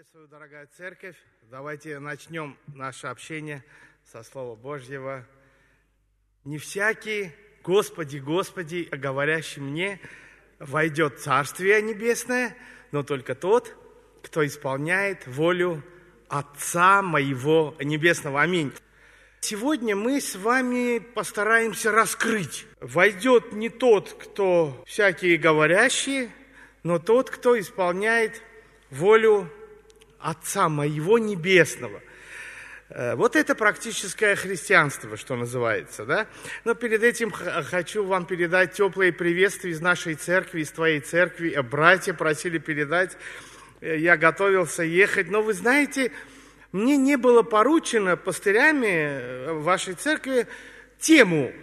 Приветствую, дорогая церковь. Давайте начнем наше общение со Слова Божьего. «Не всякий, Господи, Господи, а говорящий мне, войдет в Царствие Небесное, но только тот, кто исполняет волю Отца моего Небесного». Аминь. Сегодня мы с вами постараемся раскрыть. Войдет не тот, кто всякие говорящие, но тот, кто исполняет волю Отца моего Небесного. Вот это практическое христианство, что называется, да? Но перед этим хочу вам передать теплые приветствия из нашей церкви, из твоей церкви. Братья просили передать. Я готовился ехать. Но вы знаете, мне не было поручено пастырями вашей церкви тему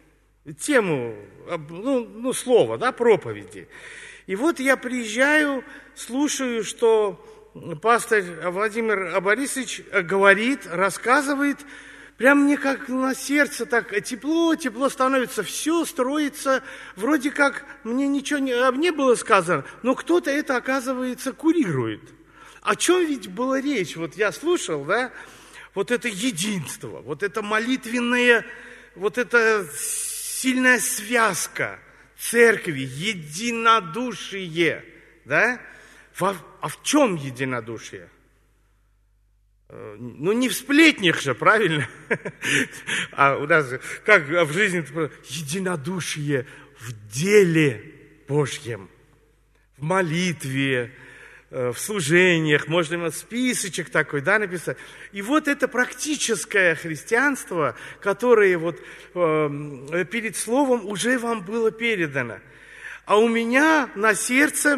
слова, да, проповеди. И вот я приезжаю, слушаю, что пастор Владимир Борисович говорит, рассказывает, прям мне как на сердце так тепло становится, все строится, вроде как мне ничего не было сказано, но кто-то это, оказывается, курирует. О чем ведь была речь? Вот я слушал, да, вот это единство, вот это молитвенное, вот это сильная связка церкви, единодушие, да? А в чем единодушие? Ну, не в сплетнях же, правильно? А у нас как в жизни единодушие в деле Божьем, в молитве, в служениях, можно списочек такой, да, написать. И вот это практическое христианство, которое вот перед словом уже вам было передано. А у меня на сердце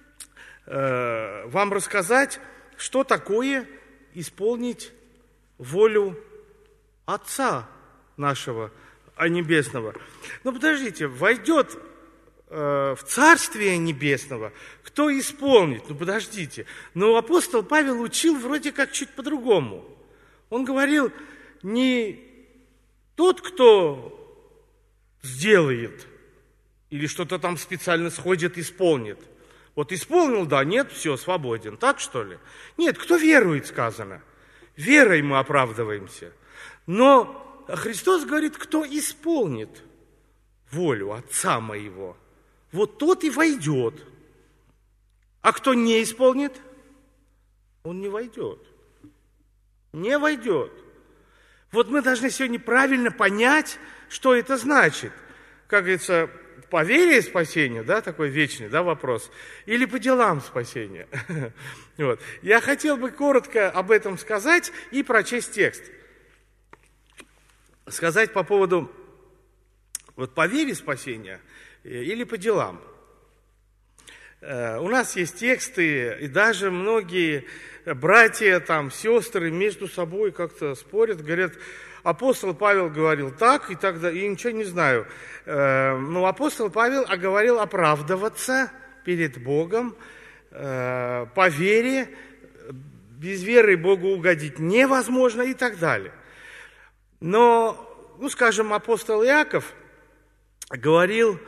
вам рассказать, что такое исполнить волю Отца нашего Небесного. Но подождите, войдет в Царствие Небесного, кто исполнит? Ну подождите, но апостол Павел учил вроде как чуть по-другому. Он говорил, не тот, кто сделает, или что-то там специально сходит, исполнит. Вот исполнил, да, нет, все, свободен. Так, что ли? Нет, кто верует, сказано. Верой мы оправдываемся. Но Христос говорит, кто исполнит волю Отца моего, вот тот и войдет. А кто не исполнит, он не войдет. Не войдет. Вот мы должны сегодня правильно понять, что это значит. Как говорится, по вере спасение, да, такой вечный, да, вопрос, или по делам спасения. Вот. Я хотел бы коротко об этом сказать и прочесть текст. Сказать по поводу вот по вере спасения или по делам. У нас есть тексты, и даже многие братья, там, сестры между собой как-то спорят, говорят, апостол Павел говорил так, и тогда, и ничего не знаю. Но апостол Павел говорил оправдываться перед Богом по вере, без веры Богу угодить невозможно и так далее. Но, скажем, апостол Иаков говорил,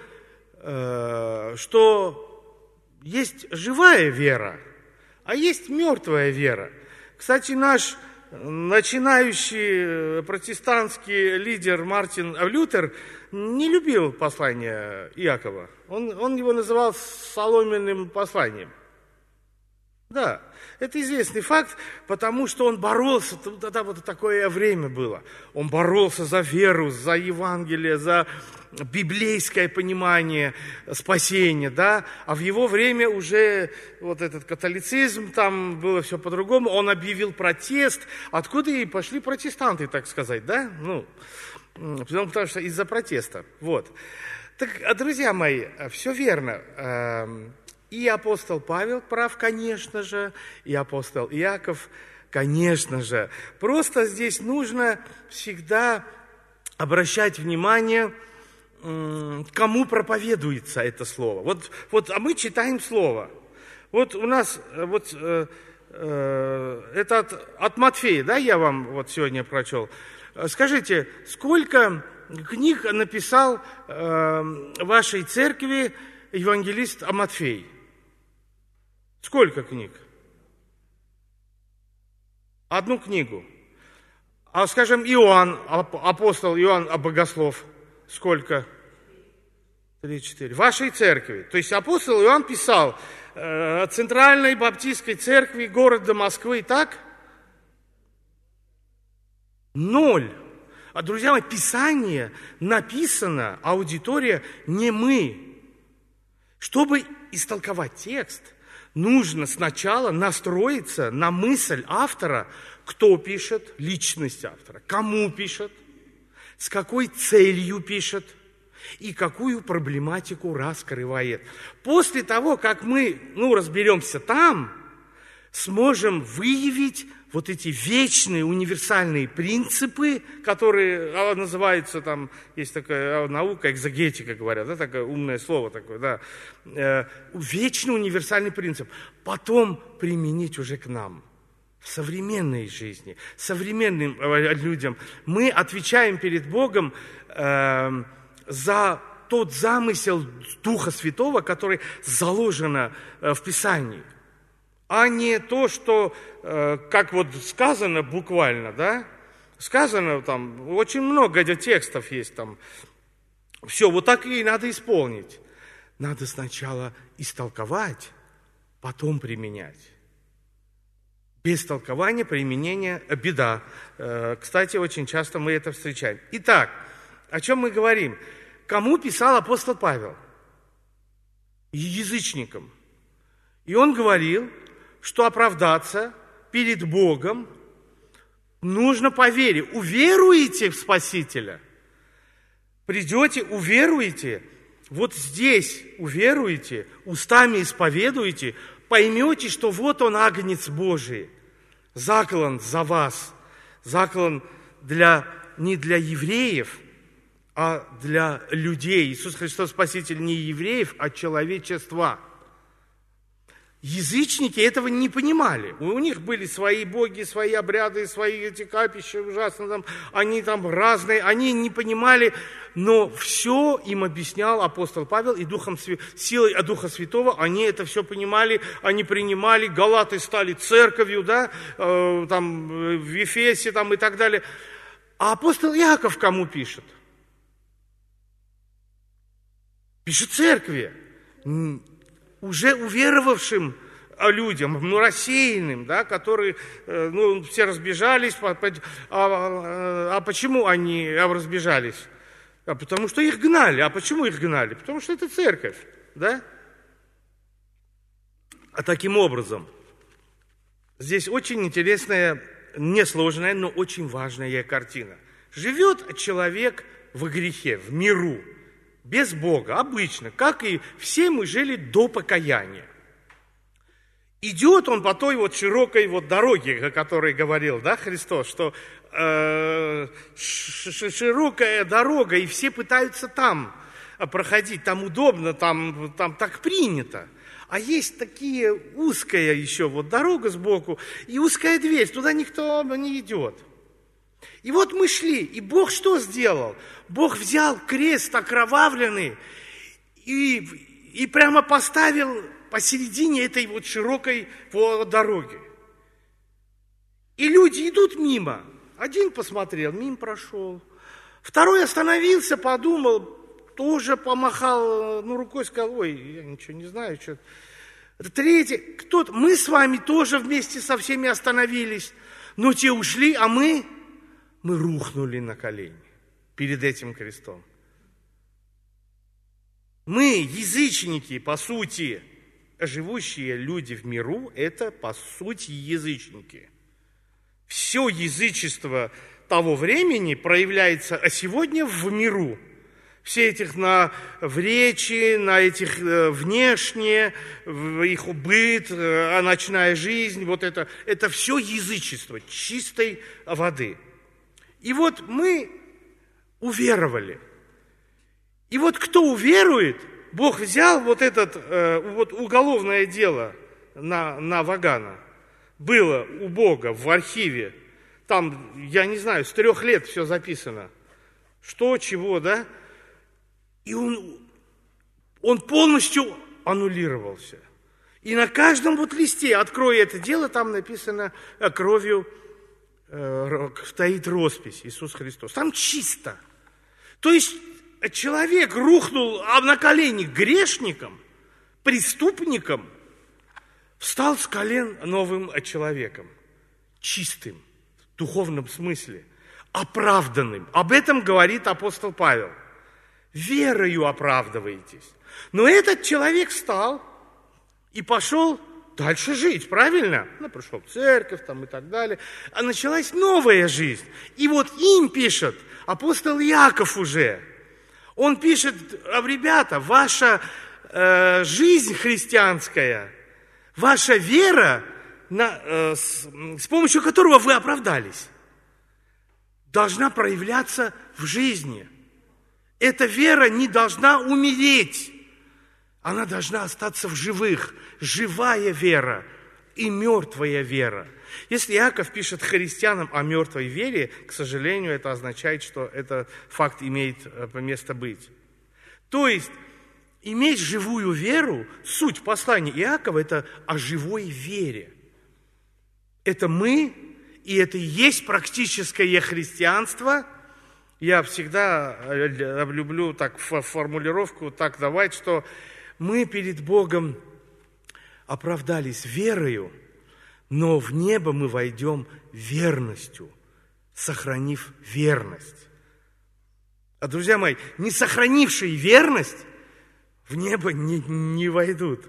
что есть живая вера, а есть мертвая вера. Кстати, наш начинающий протестантский лидер Мартин Лютер не любил послание Иакова. Он его называл соломенным посланием. Да, это известный факт, потому что он боролся, тогда вот такое время было. Он боролся за веру, за Евангелие, за библейское понимание спасения, да. А в его время уже вот этот католицизм, там было все по-другому. Он объявил протест, откуда и пошли протестанты, так сказать, да. Потому что из-за протеста, вот. Так, друзья мои, все верно. И апостол Павел прав, конечно же, и апостол Иаков, конечно же. Просто здесь нужно всегда обращать внимание, кому проповедуется это слово. А мы читаем слово. Вот у нас это от Матфея, да, я вам вот сегодня прочел. Скажите, сколько книг написал вашей церкви евангелист Матфей? Сколько книг? одну книгу. А, скажем, Иоанн, апостол Иоанн Богослов, сколько? 3-4. Вашей церкви. То есть апостол Иоанн писал Центральной Баптистской церкви города Москвы, так? 0. А, друзья мои, Писание написано, аудитория не мы. Чтобы истолковать текст, нужно сначала настроиться на мысль автора, кто пишет, личность автора, кому пишет, с какой целью пишет и какую проблематику раскрывает. После того, как мы разберемся там, сможем выявить вот эти вечные универсальные принципы, которые называются, там есть такая наука, экзегетика, говорят, да, такое умное слово такое, да. Вечный универсальный принцип. Потом применить уже к нам, в современной жизни, современным людям. Мы отвечаем перед Богом за тот замысел Духа Святого, который заложено в Писании, а не то, что, как вот сказано буквально, да, сказано там, очень много текстов есть там, все, вот так и надо исполнить. Надо сначала истолковать, потом применять. Без толкования, применения – беда. Кстати, очень часто мы это встречаем. Итак, о чем мы говорим? Кому писал апостол Павел? Язычникам. И он говорил, что оправдаться перед Богом нужно по вере. Уверуете в Спасителя? Придете, уверуете, вот здесь уверуете, устами исповедуете, поймете, что вот он, Агнец Божий, заклан за вас, заклан не для евреев, а для людей. Иисус Христос Спаситель не евреев, а человечества. Язычники этого не понимали. У них были свои боги, свои обряды, свои эти капища ужасно, там, они там разные, они не понимали, но все им объяснял апостол Павел, и силой Духа Святого они это все понимали, они принимали, галаты стали церковью, да, там, в Ефесе там, и так далее. А апостол Иаков кому пишет? Пишет церкви, уже уверовавшим людям, рассеянным, да, которые, все разбежались. А почему они разбежались? Потому что их гнали. А почему их гнали? Потому что это церковь, да? А таким образом, здесь очень интересная, несложная, но очень важная картина. Живет человек в грехе, в миру, без Бога, обычно, как и все мы жили до покаяния. Идет он по той вот широкой вот дороге, о которой говорил, да, Христос, что широкая дорога, и все пытаются там проходить, там удобно, там так принято. А есть такие узкая еще вот дорога сбоку и узкая дверь, туда никто не идет. И вот мы шли, и Бог что сделал? Бог взял крест окровавленный и прямо поставил посередине этой вот широкой дороги. И люди идут мимо. Один посмотрел, мимо прошел. Второй остановился, подумал, тоже помахал рукой, сказал, ой, я ничего не знаю. Что. Третий, кто-то, мы с вами тоже вместе со всеми остановились, но те ушли, а мы рухнули на колени перед этим крестом. Мы, язычники, по сути, живущие люди в миру, это, по сути, язычники. Все язычество того времени проявляется сегодня в миру. Все этих в речи, на этих внешне, в их быт, ночная жизнь, вот это все язычество чистой воды. И вот мы уверовали. И вот кто уверует, Бог взял вот это вот уголовное дело на Вагана. Было у Бога в архиве. Там, я не знаю, с 3 лет все записано. Что, чего, да? И он полностью аннулировался. И на каждом вот листе, открой это дело, там написано кровью стоит роспись Иисус Христос. Там чисто. То есть человек рухнул на колени грешником, преступником, встал с колен новым человеком, чистым, в духовном смысле, оправданным. Об этом говорит апостол Павел. Верою оправдываетесь. Но этот человек встал и пошел дальше жить, правильно? Пришел в церковь там, и так далее. А началась новая жизнь. И вот им пишет апостол Иаков уже. Он пишет: ребята, ваша жизнь христианская, ваша вера, с помощью которого вы оправдались, должна проявляться в жизни. Эта вера не должна умереть. Она должна остаться в живых. Живая вера и мертвая вера. Если Иаков пишет христианам о мертвой вере, к сожалению, это означает, что этот факт имеет место быть. То есть, иметь живую веру, суть послания Иакова – это о живой вере. Это мы, и это и есть практическое христианство. Я всегда люблю так формулировку так давать, что мы перед Богом оправдались верою, но в небо мы войдем верностью, сохранив верность. А, друзья мои, не сохранившие верность в небо не войдут.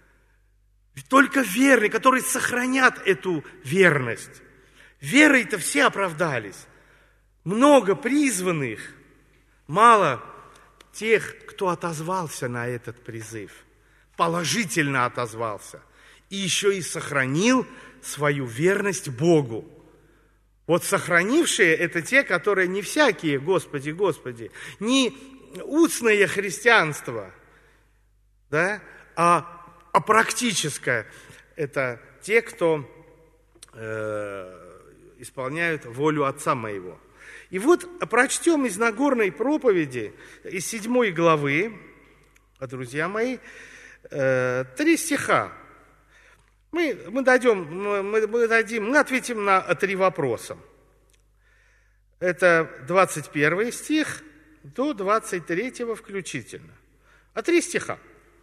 Только верные, которые сохранят эту верность. Верой-то все оправдались. Много призванных, мало тех, кто отозвался на этот призыв, положительно отозвался, и еще и сохранил свою верность Богу. Вот сохранившие – это те, которые не всякие, Господи, Господи, не устное христианство, да, а практическое. Это те, кто исполняют волю Отца моего. И вот прочтем из Нагорной проповеди, из 7 главы, друзья мои, 3 стиха. Мы ответим на 3 вопроса. Это 21 стих до 23 включительно. 3 стиха.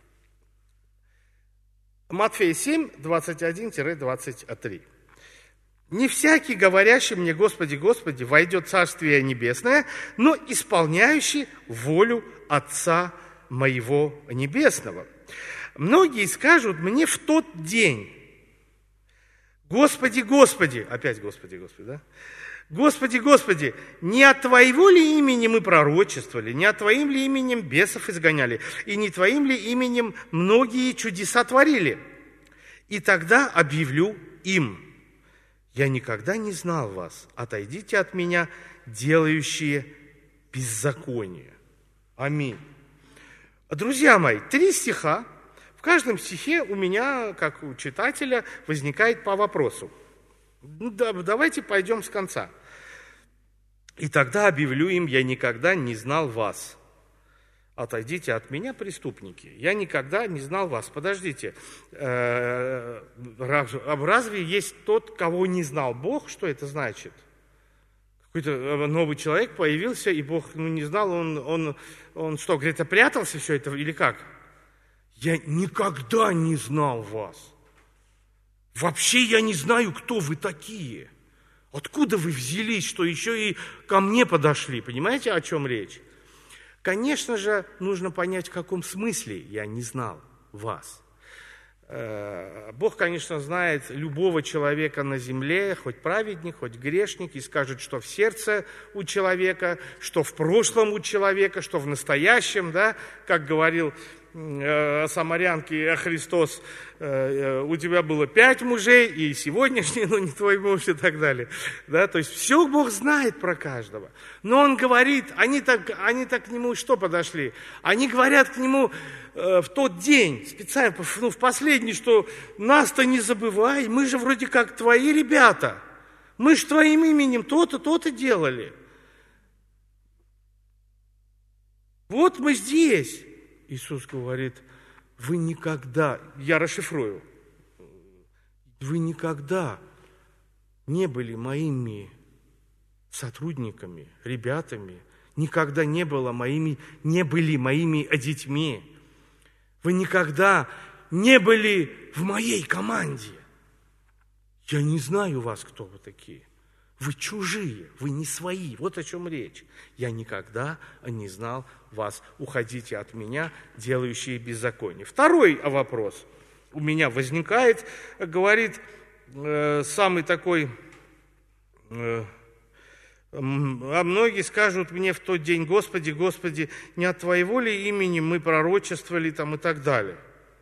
Матфея 7, 21-23. «Не всякий, говорящий мне, Господи, Господи, войдет в Царствие Небесное, но исполняющий волю Отца моего Небесного. Многие скажут мне в тот день: Господи, Господи», опять Господи, Господи, да? «Господи, Господи, не от Твоего ли имени мы пророчествовали, не от Твоим ли именем бесов изгоняли, и не Твоим ли именем многие чудеса творили? И тогда объявлю им: я никогда не знал вас, отойдите от меня, делающие беззаконие». Аминь. Друзья мои, 3 стиха. В каждом стихе у меня, как у читателя, возникает по вопросу. Давайте пойдем с конца. «И тогда объявлю им: я никогда не знал вас. Отойдите от меня, преступники. Я никогда не знал вас». Подождите, разве есть тот, кого не знал Бог? Что это значит? Какой-то новый человек появился, и Бог не знал, он что, где-то прятался все это или как? Я никогда не знал вас. Вообще я не знаю, кто вы такие. Откуда вы взялись, что еще и ко мне подошли? Понимаете, о чем речь? Конечно же, нужно понять, в каком смысле я не знал вас. Бог, конечно, знает любого человека на земле, хоть праведник, хоть грешник, и скажет, что в сердце у человека, что в прошлом у человека, что в настоящем, да, как говорил самарянке Христос: у тебя было 5 мужей, и сегодняшний, но не твой муж, и так далее. Да, то есть все Бог знает про каждого. Но Он говорит, они так к Нему что подошли? Они говорят к Нему в тот день, специально, в последний, что нас-то не забывай, мы же вроде как твои ребята, мы же твоим именем то-то, то-то делали. Вот мы здесь. Иисус говорит: вы никогда, я расшифрую, вы никогда не были моими сотрудниками, ребятами, никогда не были моими детьми. Вы никогда не были в моей команде. Я не знаю вас, кто вы такие. Вы чужие, вы не свои. Вот о чем речь. Я никогда не знал вас. Уходите от меня, делающие беззаконие. Второй вопрос у меня возникает, говорит самый такой, а многие скажут мне в тот день: Господи, Господи, не от Твоего ли имени мы пророчествовали там и так далее.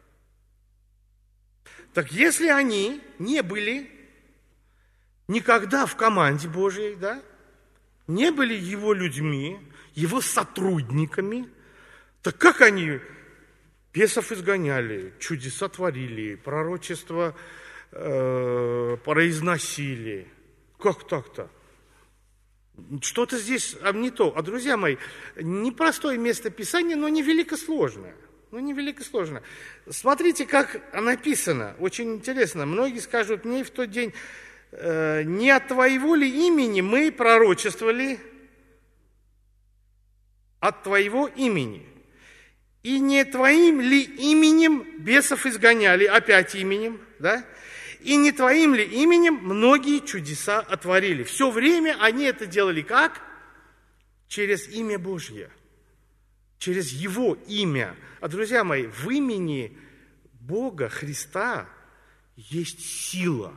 Так если они не были никогда в команде Божьей, да, не были Его людьми, Его сотрудниками, так как они бесов изгоняли, чудеса творили, пророчества произносили? Как так-то? Что-то здесь не то. А, друзья мои, непростое место Писания, но не великосложное. Смотрите, как написано. Очень интересно. Многие скажут: мне в тот день не от Твоего ли имени мы пророчествовали? От Твоего имени. И не Твоим ли именем бесов изгоняли? Опять именем, да? И не Твоим ли именем многие чудеса отворили? Все время они это делали как? Через имя Божье. Через Его имя. А, друзья мои, в имени Бога, Христа, есть сила.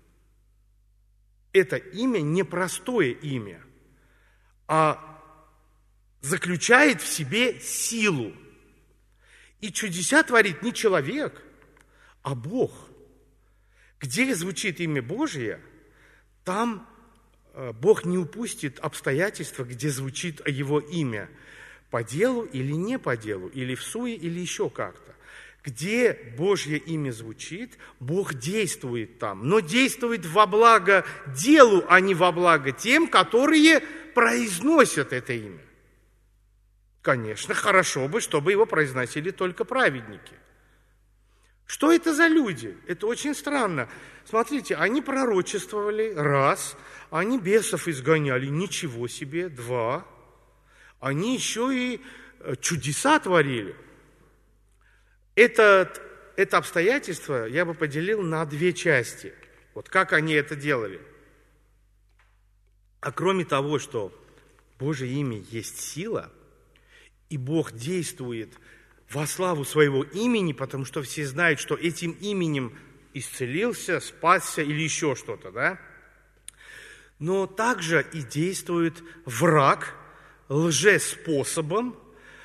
Это имя непростое имя, а заключает в себе силу. И чудеса творит не человек, а Бог. Где звучит имя Божье, там Бог не упустит обстоятельства, где звучит Его имя. По делу или не по делу, или в суе, или еще как-то. Где Божье имя звучит, Бог действует там. Но действует во благо делу, а не во благо тем, которые произносят это имя. Конечно, хорошо бы, чтобы его произносили только праведники. Что это за люди? Это очень странно. Смотрите, они пророчествовали, раз, они бесов изгоняли, ничего себе, два, они еще и чудеса творили. Это обстоятельство я бы поделил на две части. Вот как они это делали. А кроме того, что Божье имя есть сила, и Бог действует во славу своего имени, потому что все знают, что этим именем исцелился, спасся или еще что-то, да? Но также и действует враг лжеспособом,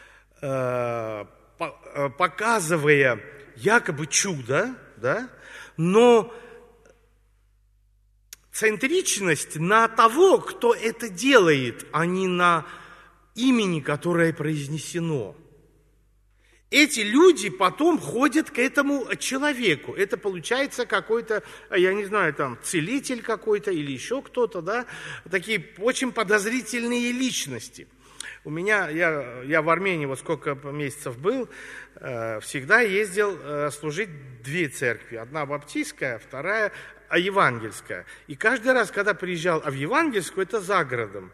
показывая якобы чудо, да? Но центричность на того, кто это делает, а не на имени, которое произнесено. Эти люди потом ходят к этому человеку. Это получается какой-то, я не знаю, там, целитель какой-то или еще кто-то, да, такие очень подозрительные личности. У меня, я в Армении вот сколько месяцев был, всегда ездил служить две церкви. Одна баптистская, вторая евангельская. И каждый раз, когда приезжал в евангельскую, это за городом.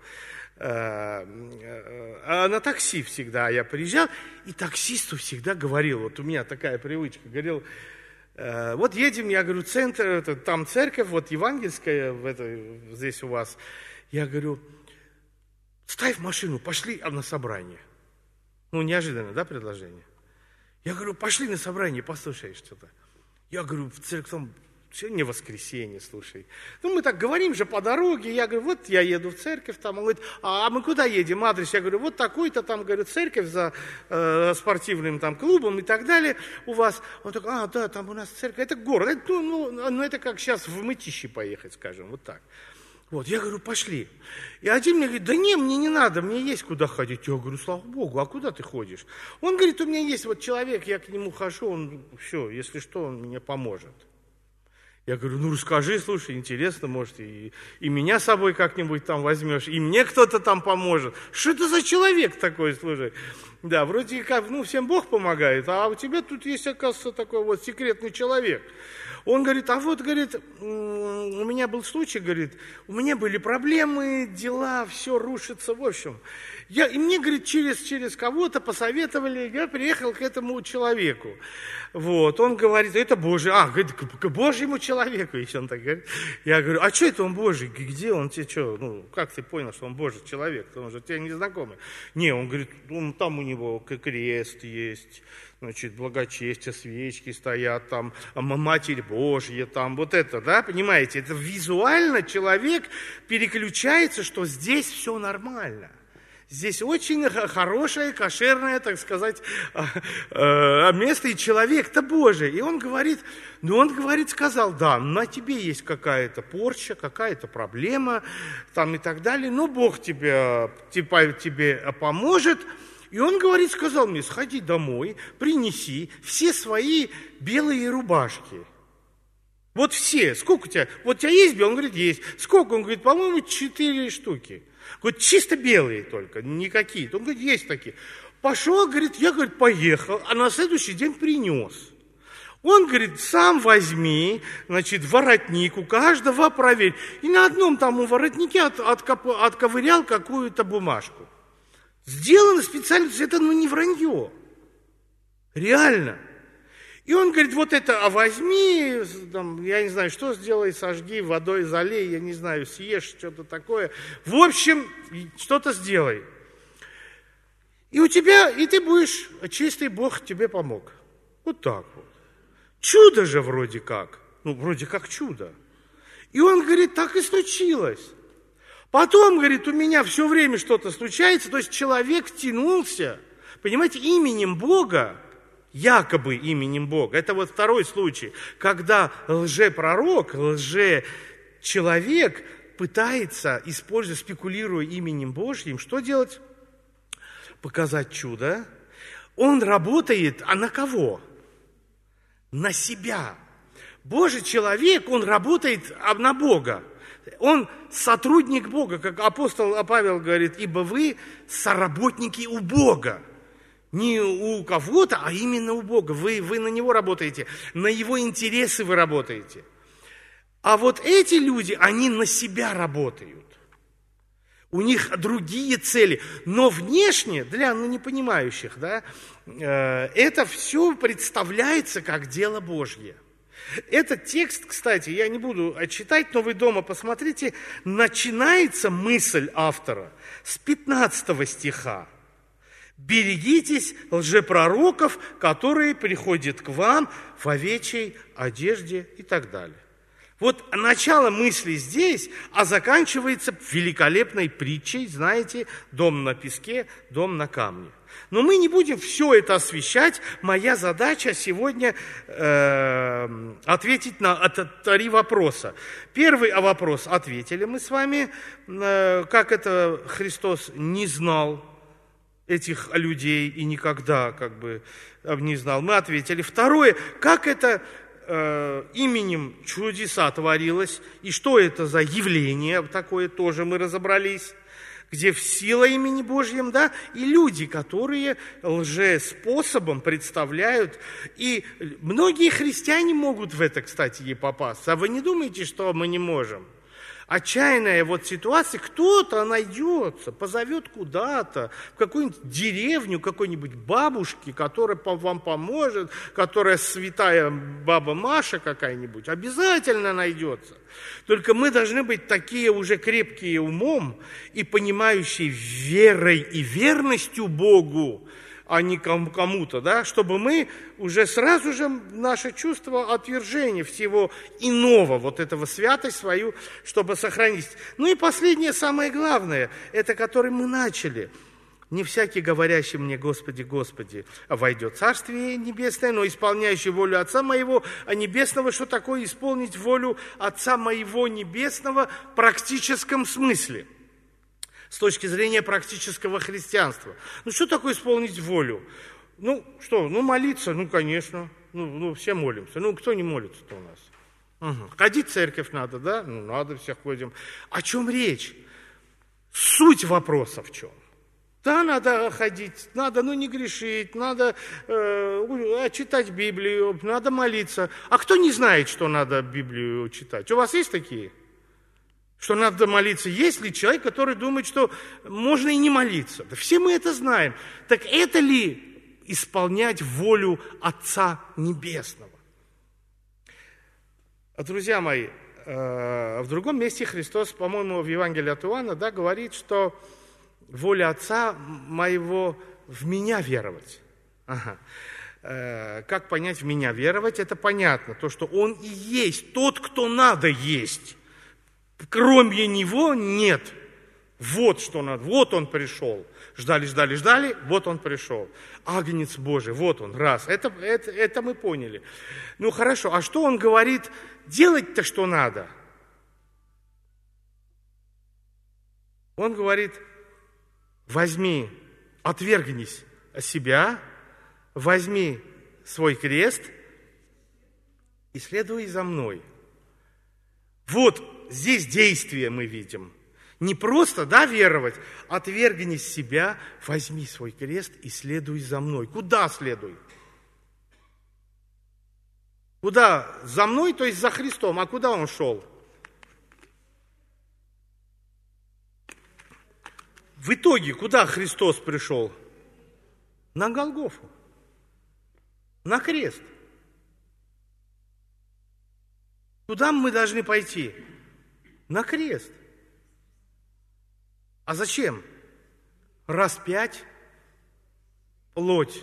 А на такси всегда я приезжал, и таксисту всегда говорил, вот у меня такая привычка, говорил: вот едем, я говорю, центр, там церковь, вот евангельская, здесь у вас. Я говорю: ставь машину, пошли на собрание. Ну, неожиданно, да, предложение? Я говорю: пошли на собрание, послушай что-то. Я говорю: в церковь там сегодня воскресенье, слушай. Ну, мы так говорим же по дороге. Я говорю: вот я еду в церковь. Там. Он говорит: а мы куда едем? Адрес. Я говорю: вот такой-то там, говорю, церковь за спортивным там клубом и так далее у вас. Он такой: да, там у нас церковь. Это город. Это как сейчас в Мытищи поехать, скажем, вот так. Вот, я говорю: пошли. И один мне говорит: да не, мне не надо, мне есть куда ходить. Я говорю: слава Богу, а куда ты ходишь? Он говорит: у меня есть вот человек, я к нему хожу, он все, если что, он мне поможет. Я говорю: ну расскажи, слушай, интересно, может, и меня с собой как-нибудь там возьмешь, и мне кто-то там поможет. Что это за человек такой, слушай? Да, вроде как, всем Бог помогает, а у тебя тут есть, оказывается, такой вот секретный человек. Он говорит, а вот, говорит, у меня был случай, говорит, у меня были проблемы, дела, все рушится, в общем. И мне, говорит, через кого-то посоветовали, я приехал к этому человеку. Вот, он говорит, это Божий, говорит, к Божьему человеку, еще он так говорит. Я говорю, а что это он Божий, где он тебе, что, как ты понял, что он Божий человек, он же тебе незнакомый. Не, он говорит, там у него крест есть, значит, благочестие, свечки стоят, там, Матерь Божья, там, вот это, да, понимаете, это визуально человек переключается, что здесь все нормально. Здесь очень хорошее, кошерное, так сказать, место, и человек-то Божий. И он говорит, сказал, да, на тебе есть какая-то порча, какая-то проблема, там и так далее, но Бог тебе поможет. И он, говорит, сказал мне, сходи домой, принеси все свои белые рубашки. Вот все, сколько у тебя? Вот у тебя есть белые? Он говорит, есть. Сколько? Он говорит, по-моему, 4 штуки. Говорит, чисто белые только, не какие-то. Он говорит, есть такие. Пошел, говорит, я, говорит, поехал, а на следующий день принес. Он, говорит, сам возьми, значит, воротник у каждого проверь. И на одном там у воротнике отковырял какую-то бумажку. Сделано специально, это не вранье. Реально. И он говорит, вот это возьми, там, я не знаю, что сделай, сожги, водой залей, я не знаю, съешь, что-то такое. В общем, что-то сделай. И ты будешь, чистый Бог тебе помог. Вот так вот. Чудо же вроде как. Вроде как чудо. И он говорит, так и случилось. Потом, говорит, у меня все время что-то случается, то есть человек тянулся, понимаете, именем Бога, якобы именем Бога. Это вот второй случай, когда лжепророк, лжечеловек пытается, используя, спекулируя именем Божьим, что делать? Показать чудо. Он работает, а на кого? На себя. Божий человек, он работает на Бога. Он сотрудник Бога, как апостол Павел говорит, ибо вы соработники у Бога. Не у кого-то, а именно у Бога. Вы на Него работаете, на Его интересы вы работаете. А вот эти люди, они на себя работают. У них другие цели. Но внешне, для непонимающих, да, это все представляется как дело Божье. Этот текст, кстати, я не буду читать, но вы дома посмотрите, начинается мысль автора с 15 стиха. «Берегитесь лжепророков, которые приходят к вам в овечьей одежде» и так далее. Вот начало мысли здесь, а заканчивается великолепной притчей, знаете, дом на песке, дом на камне. Но мы не будем все это освещать. Моя задача сегодня ответить на 3 вопроса. Первый вопрос ответили мы с вами, как это Христос не знал этих людей и никогда не знал. Мы ответили. Второе, как это именем чудеса творилось, и что это за явление такое, тоже мы разобрались, где в сила имени Божьем, да, и люди, которые лжеспособом представляют, и многие христиане могут в это, кстати, и попасться. А вы не думаете, что мы не можем? Отчаянная вот ситуация, кто-то найдется, позовет куда-то, в какую-нибудь деревню какой-нибудь бабушки, которая вам поможет, которая святая баба Маша какая-нибудь, обязательно найдется. Только мы должны быть такие уже крепкие умом и понимающие верой и верностью Богу, а не кому-то, да, чтобы мы уже сразу же наше чувство отвержения всего иного, вот этого святость свою, чтобы сохранить. Ну и последнее, самое главное, это которым мы начали. Не всякий, говорящий мне, Господи, Господи, войдет в Царствие Небесное, но исполняющий волю Отца Моего Небесного. Что такое исполнить волю Отца Моего Небесного в практическом смысле? С точки зрения практического христианства. Что такое исполнить волю? Молиться, конечно. Все молимся. Кто не молится-то у нас? Ходить в церковь надо, да? Надо, все ходим. О чем речь? Суть вопроса в чем? Да, надо ходить, надо, не грешить, надо читать Библию, надо молиться. А кто не знает, что надо Библию читать? У вас есть такие? Что надо молиться? Есть ли человек, который думает, что можно и не молиться? Да все мы это знаем. Так это ли исполнять волю Отца Небесного? Друзья мои, в другом месте Христос, по-моему, в Евангелии от Иоанна, говорит, что воля Отца моего в меня веровать. Ага. Как понять в меня веровать? Это понятно. То, что Он и есть тот, кто надо есть. Кроме Него нет. Вот что надо. Вот Он пришел. Ждали, вот Он пришел. Агнец Божий, вот Он, раз. Это мы поняли. Хорошо, а что Он говорит? Делать-то что надо? Он говорит: возьми, отвергнись от себя, возьми свой крест и следуй за мной. Вот здесь действие мы видим. Не просто, веровать, отвергнись себя, возьми свой крест и следуй за мной. Куда следуй? Куда? За мной, то есть за Христом. А куда Он шел? В итоге, куда Христос пришел? На Голгофу, на крест. Куда мы должны пойти? На крест. А зачем? Распять плоть.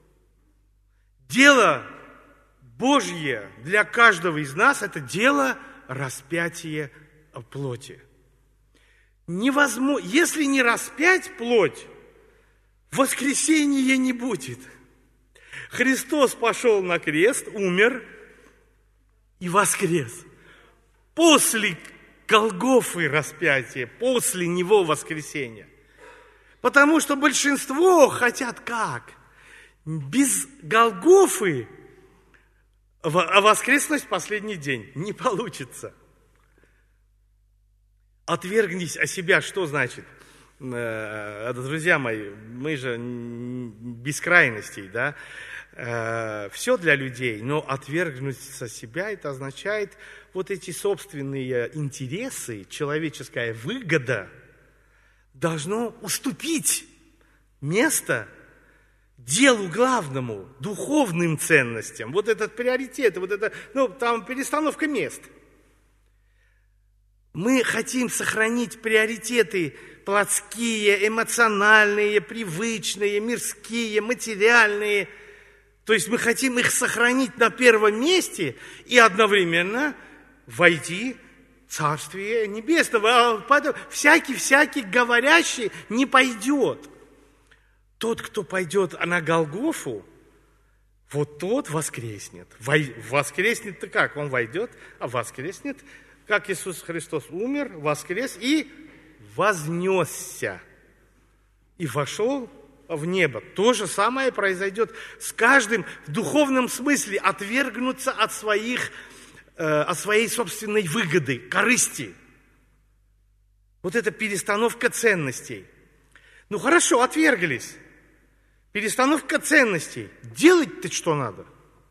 Дело Божье для каждого из нас – это дело распятия плоти. Невозможно, если не распять плоть, воскресения не будет. Христос пошел на крест, умер и воскрес. После Голгофы распятия, после Него воскресения. Потому что большинство хотят как? Без Голгофы воскреснуть в последний день. Не получится. Отвергнись от себя, что значит? Друзья мои, мы же без крайностей, все для людей, но отвергнуться себя, это означает вот эти собственные интересы, человеческая выгода должно уступить место делу главному, духовным ценностям. Вот этот приоритет, там перестановка мест. Мы хотим сохранить приоритеты плотские, эмоциональные, привычные, мирские, материальные. То есть мы хотим их сохранить на первом месте и одновременно войти в Царствие Небесного. Всякий говорящий не пойдет. Тот, кто пойдет на Голгофу, вот тот воскреснет. Воскреснет-то как? Он войдет, а воскреснет, как Иисус Христос умер, воскрес и вознесся. И вошел в небо. То же самое произойдет с каждым в духовном смысле, отвергнуться от своей собственной выгоды, корысти. Вот это перестановка ценностей. Хорошо, отверглись. Перестановка ценностей. Делать-то что надо?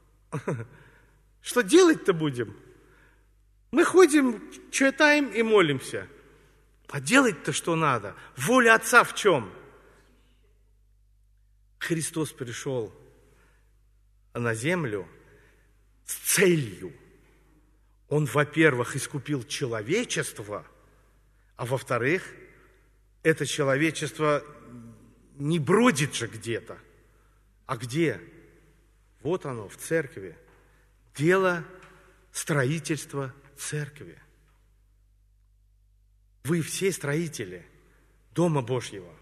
Что делать-то будем? Мы ходим, читаем и молимся. А делать-то что надо? Воля Отца в чем? Христос пришел на землю с целью. Он, во-первых, искупил человечество, а во-вторых, это человечество не бродит же где-то. А где? Вот оно, в церкви. Дело строительства церкви. Вы все строители Дома Божьего.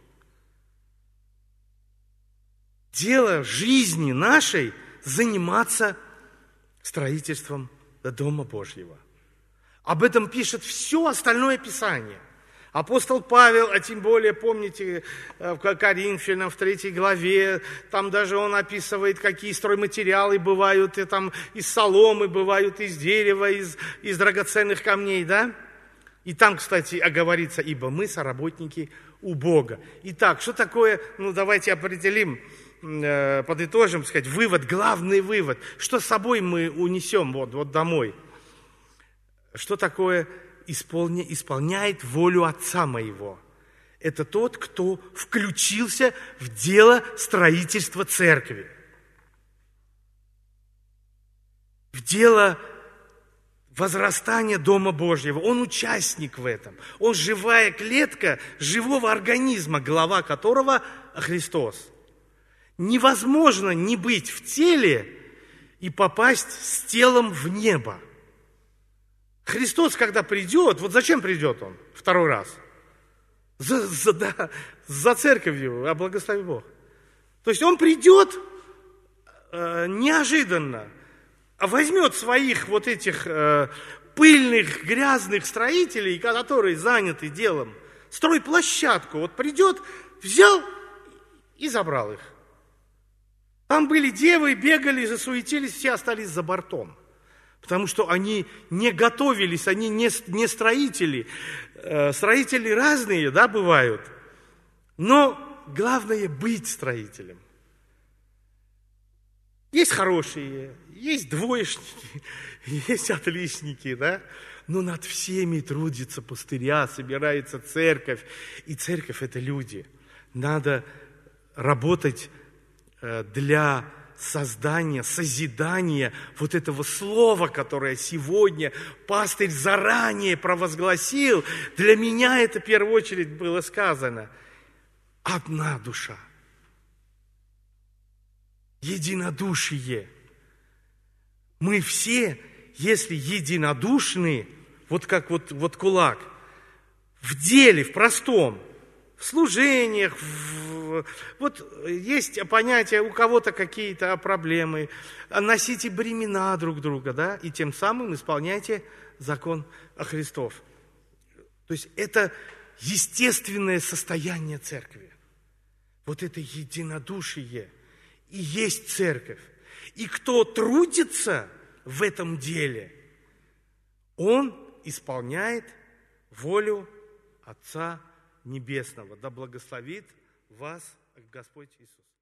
Дело жизни нашей заниматься строительством Дома Божьего. Об этом пишет все остальное Писание. Апостол Павел, а тем более, помните, в Коринфянам, в 3 главе, там даже он описывает, какие стройматериалы бывают, и там из соломы бывают, из дерева, из драгоценных камней, И там, кстати, оговорится, ибо мы соработники у Бога. Итак, что такое, давайте определим, подытожим, сказать, вывод, главный вывод. Что с собой мы унесем вот домой? Что такое исполняет волю Отца моего? Это тот, кто включился в дело строительства церкви. В дело возрастания Дома Божьего. Он участник в этом. Он живая клетка живого организма, глава которого Христос. Невозможно не быть в теле и попасть с телом в небо. Христос, когда придет, вот зачем придет Он второй раз? За церковью, благослови Бог. То есть Он придет неожиданно, возьмет своих вот этих пыльных, грязных строителей, которые заняты делом, стройплощадку, вот придет, взял и забрал их. Там были девы, бегали, засуетились, все остались за бортом. Потому что они не готовились, они не строители. Строители разные, да, бывают. Но главное быть строителем. Есть хорошие, есть двоечники, есть отличники, да. Но над всеми трудится пастыря, собирается церковь. И церковь – это люди. Надо работать для создания, созидания вот этого слова, которое сегодня пастырь заранее провозгласил. Для меня это в первую очередь было сказано. Одна душа. Единодушие. Мы все, если единодушны, вот как вот кулак, в деле, в простом, в служениях, вот есть понятие, у кого-то какие-то проблемы, носите бремена друг друга, да, и тем самым исполняйте закон Христов. То есть это естественное состояние церкви. Вот это единодушие и есть церковь. И кто трудится в этом деле, он исполняет волю Отца Небесного. Да благословит вас Господь Иисус.